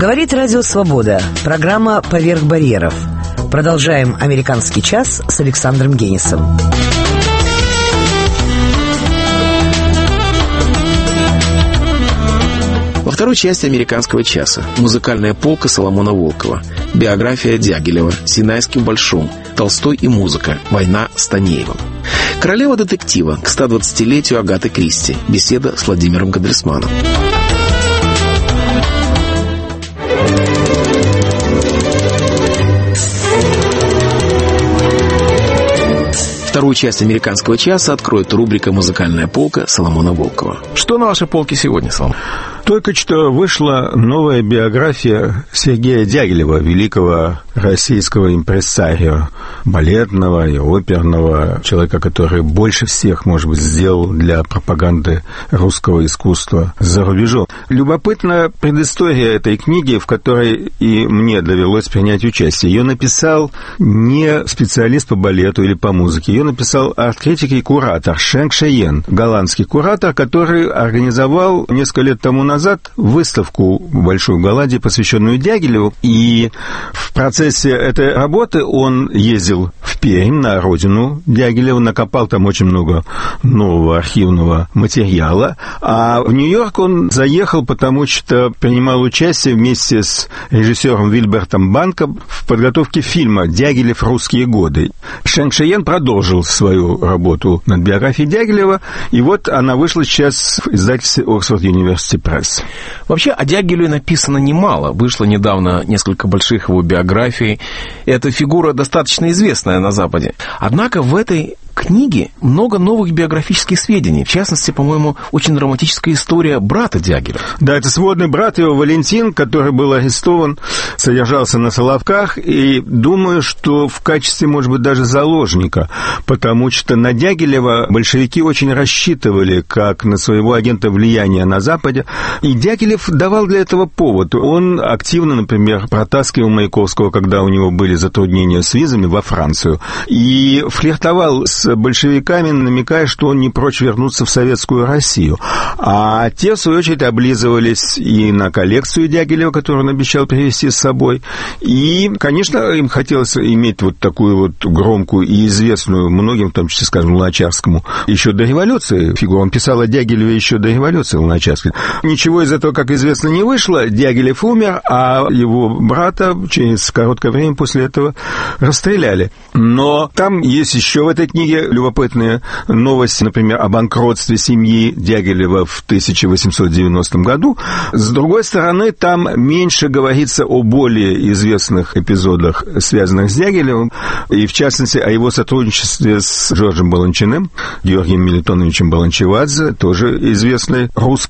Говорит Радио Свобода. Программа «Поверх барьеров». Продолжаем «Американский час» с Александром Генисом. Во второй части «Американского часа» музыкальная полка Соломона Волкова, биография Дягилева, Синайский Большом, Толстой и музыка, война с Танеевым. Королева детектива к 120-летию Агаты Кристи, беседа с Владимиром Кадрисманом. Вторую часть «Американского часа» откроет рубрика «Музыкальная полка» Соломона Волкова. Что на вашей полке сегодня, Соломон? Только что вышла новая биография Сергея Дягилева, великого российского импресарио, балетного и оперного, человека, который больше всех, может быть, сделал для пропаганды русского искусства за рубежом. Любопытна предыстория этой книги, в которой и мне довелось принять участие. Ее написал не специалист по балету или по музыке, ее написал арт-критик и куратор Шенк Шайен, голландский куратор, который организовал несколько лет тому назад выставку большую в Голландии, посвященную Дягилеву, и в процессе этой работы он ездил в Пермь, на родину Дягилева, накопал там очень много нового архивного материала, а в Нью-Йорк он заехал, потому что принимал участие вместе с режиссером Вильбертом Банком в подготовке фильма «Дягилев. Русские годы». Шенк Шайен продолжил свою работу над биографией Дягилева, и вот она вышла сейчас в издательстве Oxford University Press. Вообще о Дягилеве написано немало. Вышло недавно несколько больших его биографий. Эта фигура достаточно известная на Западе. Однако в этой книге много новых биографических сведений. В частности, по-моему, очень драматическая история брата Дягилева. Да, это сводный брат его Валентин, который был арестован, содержался на Соловках, и думаю, что в качестве, может быть, даже заложника, потому что на Дягилева большевики очень рассчитывали, как на своего агента влияния на Западе, и Дягилев давал для этого повод. Он активно, например, протаскивал Маяковского, когда у него были затруднения с визами, во Францию, и флиртовал с большевиками, намекая, что он не прочь вернуться в советскую Россию. А те, в свою очередь, облизывались и на коллекцию Дягилева, которую он обещал привезти с собой. И, конечно, им хотелось иметь вот такую вот громкую и известную многим, в том числе, скажем, Луначарскому, еще до революции фигуру. Он писал о Дягилеве еще до революции Луначарский. Ничего из этого, как известно, не вышло. Дягилев умер, а его брата через короткое время после этого расстреляли. Но там есть еще в этой книге любопытные новости, например, о банкротстве семьи Дягилева в 1890 году. С другой стороны, там меньше говорится о более известных эпизодах, связанных с Дягилевым, и, в частности, о его сотрудничестве с Джорджем Баланчиным, Георгием Мелитоновичем Баланчевадзе, тоже известной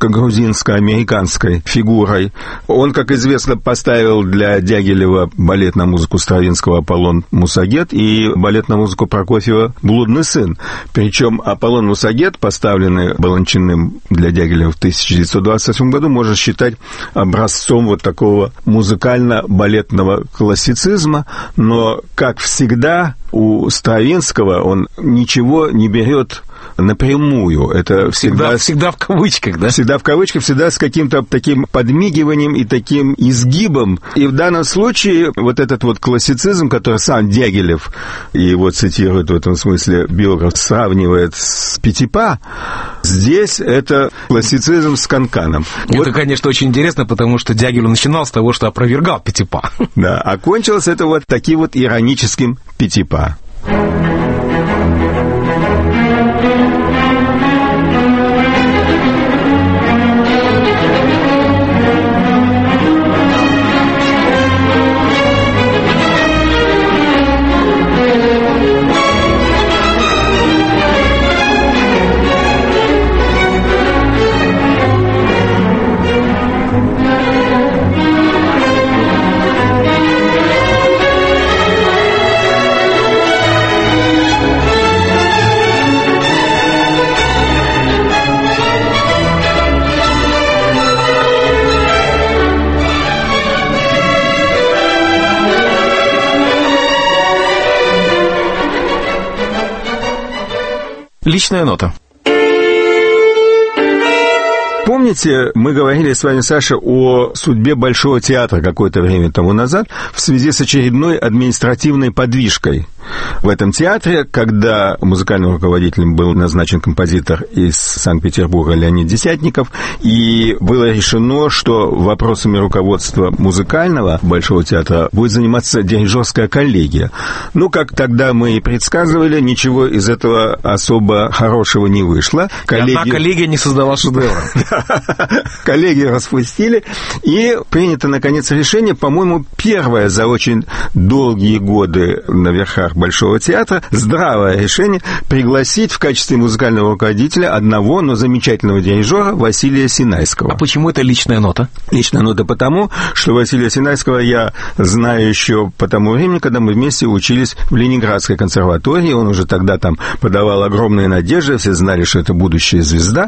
русско-грузинско-американской фигурой. Он, как известно, поставил для Дягилева балет на музыку Стравинского «Аполлон Мусагет» и балет на музыку Прокофьева «Блудный сын». Причем «Аполлон Мусагет», поставленный Баланчиным для Дягилева в 1928 году, можно считать образцом вот такого музыкально-балетного классицизма, но, как всегда, у Стравинского он ничего не берет напрямую. Это всегда в кавычках, да? Всегда в кавычках, всегда с каким-то таким подмигиванием и таким изгибом. И в данном случае вот этот вот классицизм, который сам Дягилев, и его цитирует в этом смысле биограф, сравнивает с Петипа, здесь это классицизм с канканом. Это, вот, конечно, очень интересно, потому что Дягилев начинал с того, что опровергал Петипа. Да, а кончилось это вот таким вот ироническим Петипа. Личная нота. Помните, помните, мы говорили с вами, Саша, о судьбе Большого театра какое-то время тому назад в связи с очередной административной подвижкой в этом театре, когда музыкальным руководителем был назначен композитор из Санкт-Петербурга Леонид Десятников, и было решено, что вопросами руководства музыкального Большого театра будет заниматься дирижерская коллегия. Ну, как тогда мы и предсказывали, ничего из этого особо хорошего не вышло. Одна коллегия не создала шедевра. Коллегию распустили, и принято, наконец, решение, по-моему, первое за очень долгие годы на верхах Большого театра, здравое решение пригласить в качестве музыкального руководителя одного, но замечательного дирижера Василия Синайского. А почему это личная нота? Личная нота потому, что Василия Синайского я знаю еще по тому времени, когда мы вместе учились в Ленинградской консерватории. Он уже тогда там подавал огромные надежды, все знали, что это будущая звезда.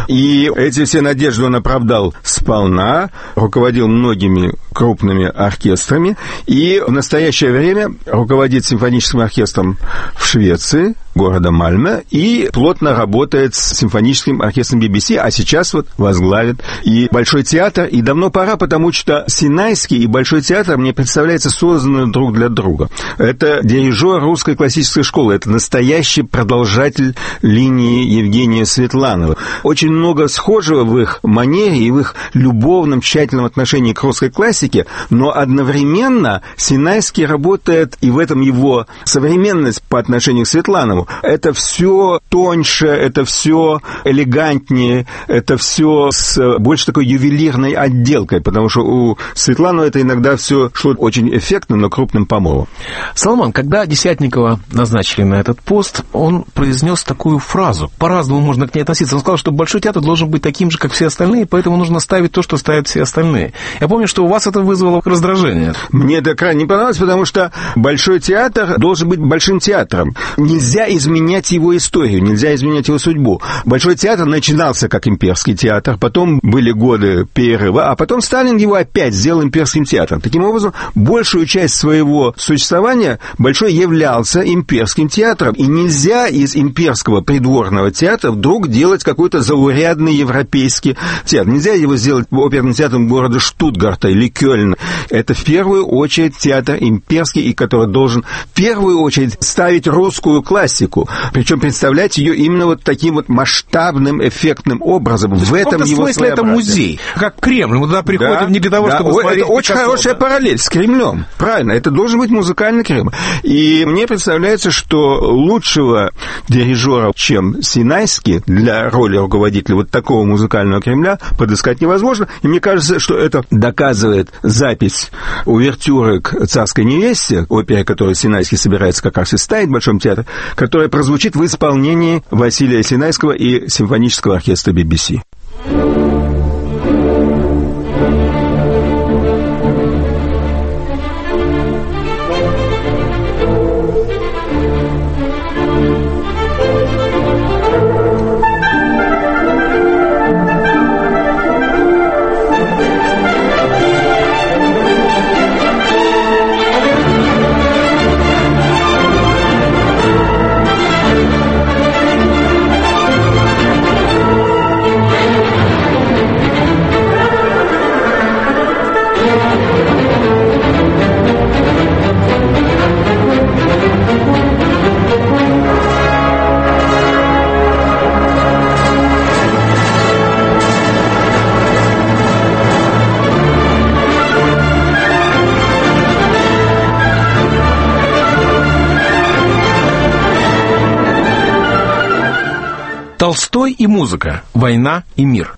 И эти все надежды он оправдал сполна, руководил многими крупными оркестрами, и в настоящее время руководит симфоническим оркестром в Швеции, города Мальме, и плотно работает с симфоническим оркестром BBC, а сейчас вот возглавит и Большой театр, и давно пора, потому что Синайский и Большой театр мне представляются созданы друг для друга. Это дирижер русской классической школы, это настоящий продолжатель линии Евгения Светланова. Очень много схожего в их манере и в их любовном, тщательном отношении к русской классике, но одновременно Синайский работает, и в этом его современность по отношению к Светланову. Это все тоньше, это все элегантнее, это все с больше такой ювелирной отделкой, потому что у Светланова это иногда все шло очень эффектно, но крупным помолом. Соломон, когда Десятникова назначили на этот пост, он произнес такую фразу. По-разному можно к ней относиться. Он сказал, что Большой театр должен быть таким же, как все остальные, поэтому нужно ставить то, что ставят все остальные. Я помню, что у вас это вызвало раздражение. Мне это крайне не понравилось, потому что Большой театр должен быть большим театром. Нельзя изменять его историю, нельзя изменять его судьбу. Большой театр начинался как имперский театр, потом были годы перерыва, а потом Сталин его опять сделал имперским театром. Таким образом, большую часть своего существования Большой являлся имперским театром, и нельзя из имперского придворного театра вдруг делать какой-то заурядный европейский театр. Нельзя его сделать оперным театром города Штутгарта или Кёльна. Это в первую очередь театр имперский, и который должен в первую очередь ставить русскую классику, причем представлять ее именно вот таким вот масштабным, эффектным образом. В этом его своеобразие. Это музей, как Кремль. Мы туда приходим не для того, чтобы смотреть это очень хорошая параллель с Кремлем. Правильно, это должен быть музыкальный Кремль. И мне представляется, что лучшего дирижера, чем Синайский, для роли руководителя вот такого музыкального Кремля подыскать невозможно. И мне кажется, что это доказывает запись увертюры к «Царской невесте», опере, которую Синайский собирается как раз и ставить в Большом театре, которая прозвучит в исполнении Василия Синайского и симфонического оркестра BBC. Толстой и музыка. Война и мир.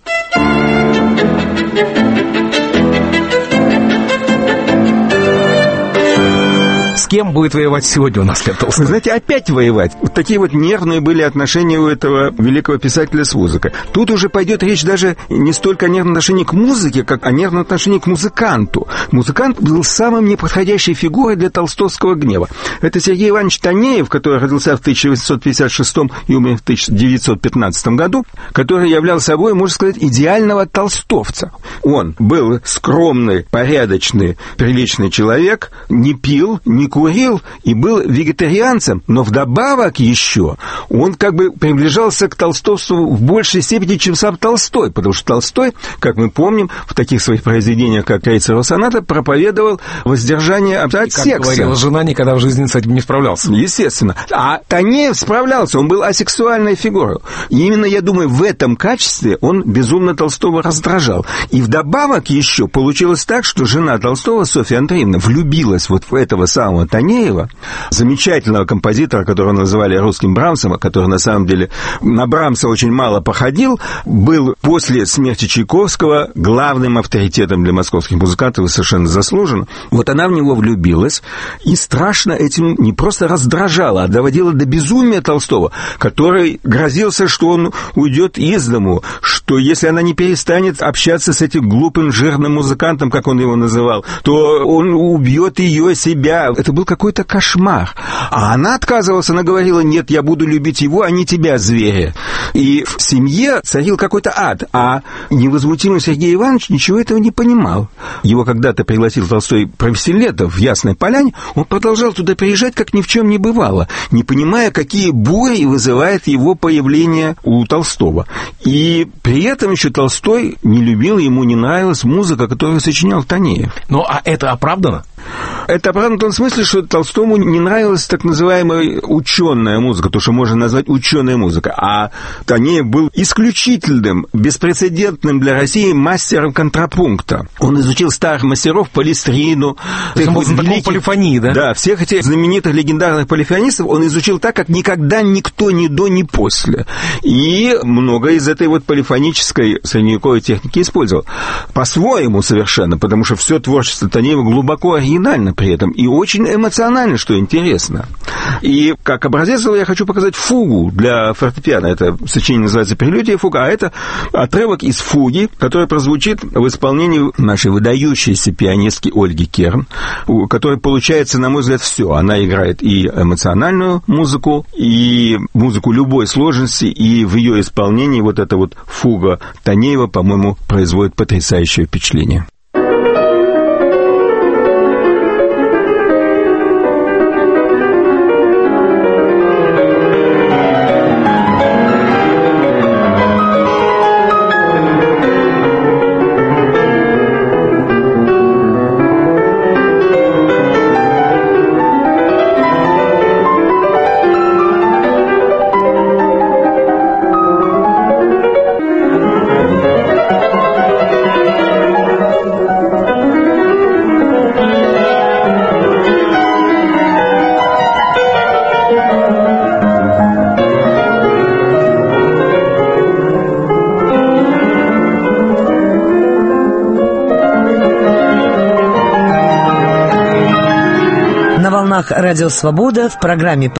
С кем будет воевать сегодня у нас Лев Толстой? Вы знаете, опять воевать. Вот такие вот нервные были отношения у этого великого писателя с музыкой. Тут уже пойдет речь даже не столько о нервном отношении к музыке, как о нервном отношении к музыканту. Музыкант был самым неподходящей фигурой для толстовского гнева. Это Сергей Иванович Танеев, который родился в 1856 и умер в 1915 году, который являл собой, можно сказать, идеального толстовца. Он был скромный, порядочный, приличный человек, не пил, не курил и был вегетарианцем, но вдобавок еще он как бы приближался к толстовству в большей степени, чем сам Толстой, потому что Толстой, как мы помним, в таких своих произведениях, как «Крейцерова соната», проповедовал воздержание от секса. Как говорила жена, никогда в жизни с этим не справлялся. Естественно. А Танеев справлялся, он был асексуальной фигурой. И именно, я думаю, в этом качестве он безумно Толстого раздражал. И вдобавок еще получилось так, что жена Толстого, Софья Андреевна, влюбилась вот в этого самого Танеева, замечательного композитора, которого называли русским Брамсом, который на самом деле на Брамса очень мало походил, был после смерти Чайковского главным авторитетом для московских музыкантов и совершенно заслуженно. Вот она в него влюбилась и страшно этим не просто раздражала, а доводила до безумия Толстого, который грозился, что он уйдет из дому, что если она не перестанет общаться с этим глупым жирным музыкантом, как он его называл, то он убьет ее, себя. Это был какой-то кошмар. А она отказывалась, она говорила: нет, я буду любить его, а не тебя, зверя. И в семье царил какой-то ад, а невозмутимый Сергей Иванович ничего этого не понимал. Его когда-то пригласил Толстой провести лето в Ясной Поляне, он продолжал туда приезжать, как ни в чем не бывало, не понимая, какие бури вызывает его появление у Толстого. И при этом еще Толстой не любил, ему не нравилась музыка, которую сочинял Танеев. Ну, а это оправдано? Это оправдано в том смысле, что Толстому не нравилась так называемая ученая музыка, то, что можно назвать ученая музыка. А Танеев был исключительным, беспрецедентным для России мастером контрапункта. Он изучил старых мастеров, Палестрину. Такой полифонии, да? Да, всех этих знаменитых легендарных полифонистов он изучил так, как никогда никто ни до, ни после. И много из этой вот полифонической средневековой техники использовал. По-своему совершенно, потому что все творчество Танеева глубоко оригинально при этом и очень эмоционально, что интересно. И как образец я хочу показать фугу для фортепиано. Это сочинение называется «Прелюдия фуга», а это отрывок из фуги, который прозвучит в исполнении нашей выдающейся пианистки Ольги Керн, у которой получается, на мой взгляд, все. Она играет и эмоциональную музыку, и музыку любой сложности, и в ее исполнении вот эта вот фуга Танеева, по-моему, производит потрясающее впечатление. Радио «Свобода» в программе